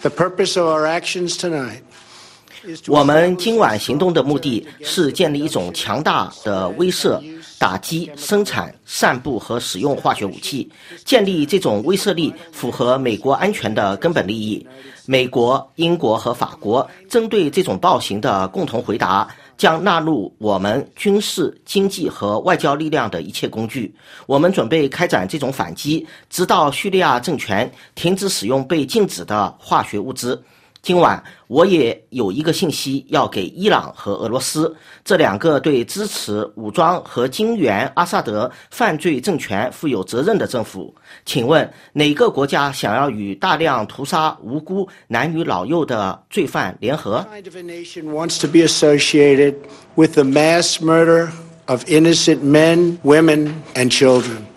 The purpose of our actions tonight 我们今晚行动的目的是建立一种强大的威慑、打击、生产、散布和使用化学武器。建立这种威慑力符合美国安全的根本利益。美国、英国和法国针对这种暴行的共同回答将纳入我们军事、经济和外交力量的一切工具。我们准备开展这种反击，直到叙利亚政权停止使用被禁止的化学物资。今晚我也有一个信息要给伊朗和俄罗斯，这两个对支持武装和经援阿萨德犯罪政权负有责任的政府。请问哪个国家想要与大量屠杀无辜男女老幼的罪犯联合？ kind of a nation wants to be associated with the mass murder of innocent men, women, and children.